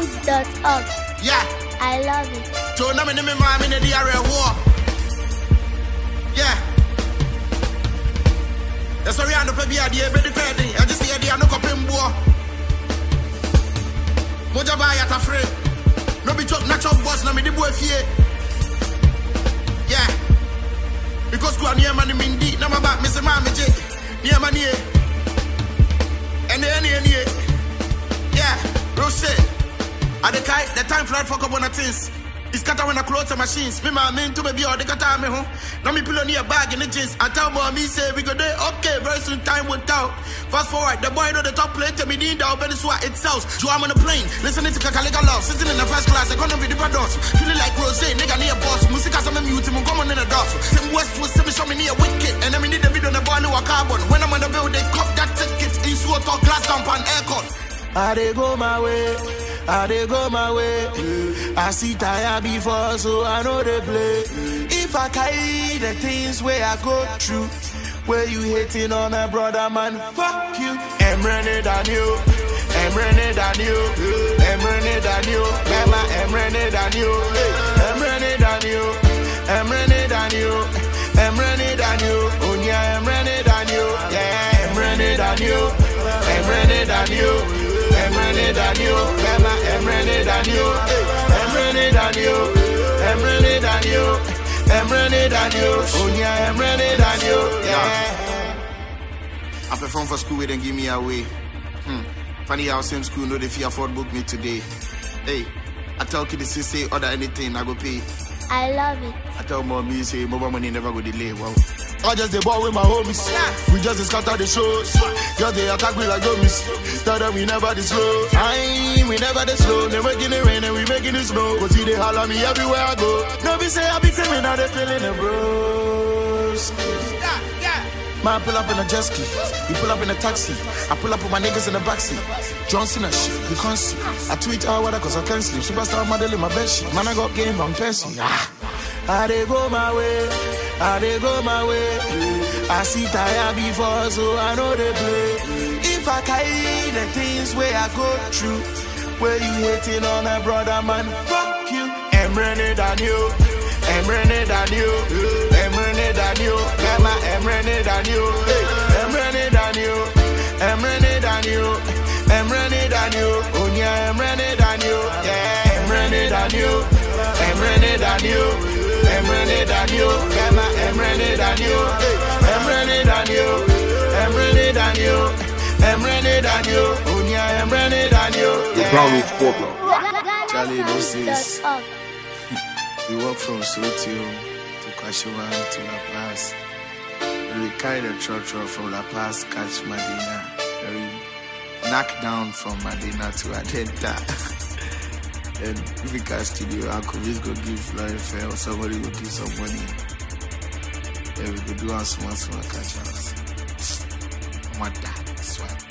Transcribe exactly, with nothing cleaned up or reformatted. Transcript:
Dynamics dot org. Yeah. I love it. So now me name my in the area war. Yeah. That's why we are no baby idea, baby credit. I just see idea no coping war. Moja buy at a free. No be chop natural boss na me the boy fear. Yeah. Because go near money mean deep. Now my back me say mama J. Near money. And any any. Yeah. Real shit. At the kite, the time flight for couple of things. It's cut when I close the machines. Me my man to baby or the kata me home. Now me pull on your bag in the jeans. I tell me say we go there. Okay, very soon time will tell. Fast forward, the boy know the top plane. Tell me the down, but it's what it sells. So I'm on the plane, listening to Kakaliga Love. Sitting in the first class, economy the pados. Feeling like Rose, nigga near boss. Music as I'm a mute, I'm going in the dust. Some West was semi show me near wicked. And I mean need the video on the bar, no carbon. When I'm on the bill, they cop that ticket. In sword talk, glass dump and aircon. I dey go my way. I dey go my way. I see tire before, so I know they play. If I carry the things where I go through, where you hating on a brother, man, fuck you. I'm running than you. I'm running than you. I'm running than you. Mama, I'm running than you. I'm running than you. I'm running than you. I'm running than you. Oh yeah, I'm running than you. Yeah, I'm running than you. I'm running than you. I'm running than you, Mama, I'm running than you, I'm running than you, I'm running than you, I'm running than you, oh yeah, I'm running than you, yeah. I perform for school, they don't give me away. Hmm. Funny how same school know if you afford book me today. Hey, I tell kids to say order anything, I go pay. I love it. I tell mommy say mobile money never go delay. Wow. I just the ball with my homies. Yeah. We just scatter the shows. Just they attack me like zombies. Tell them we never this slow. I we never this slow. They making it rain and we making it snow. Cause see they holler me everywhere I go. No be say I be criminal, they feeling the bros. Yeah, yeah. Man pull up in a jet ski. You pull up in a taxi. I pull up with my niggas in the backseat. John Cena shit, you can't see. I tweet all weather cause I can't sleep. Superstar model in my bed shit. Man I got game on Percy. Ah. I dey go my way. I dey go my way. I see tire before, so I know they play. If I carry the things where I go through, where you hating on a brother, man, fuck you. I'm running than you. I'm running than you. I'm running than you. Mama, I'm running than you. I'm running than you. I'm running than you. I'm running than you. Oh yeah, I'm running than you. Yeah, I'm running than you. I'm running than you. I'm running than you, Mama, I'm running than you, I'm running than you, I'm running than you, I'm running than you, oh yeah, I'm running than you, yeah. Charlie, this is, we walk from Sotio to Kashiwan to La Paz. We carry the trotro from La Paz, catch Medina. We knock down from Medina to Adenta. Then if we catch studio, Uncle Viz go give Lauren Fair or somebody will give some money. Then we go do our small small catch us. What that? Swag.